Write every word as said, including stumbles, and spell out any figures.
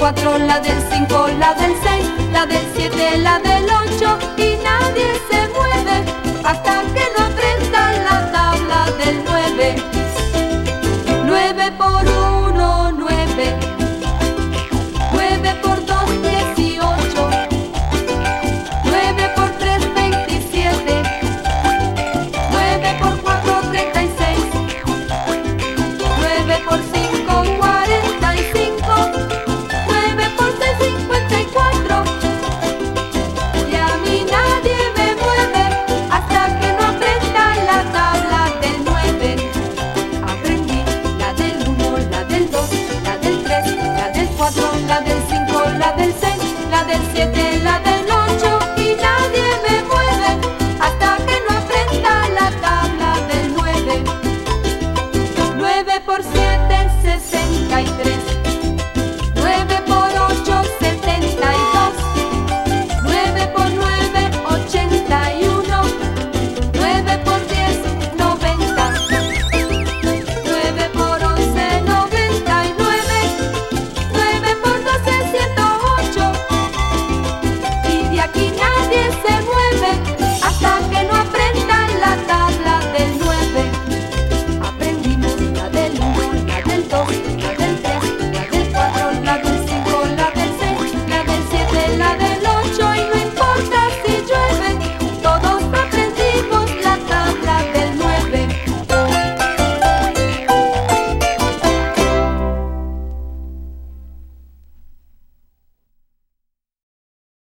cuatro, la del cinco, la del seis, la del siete, la del ocho, y nadie se mueve hasta que no aprenda la tabla del nueve.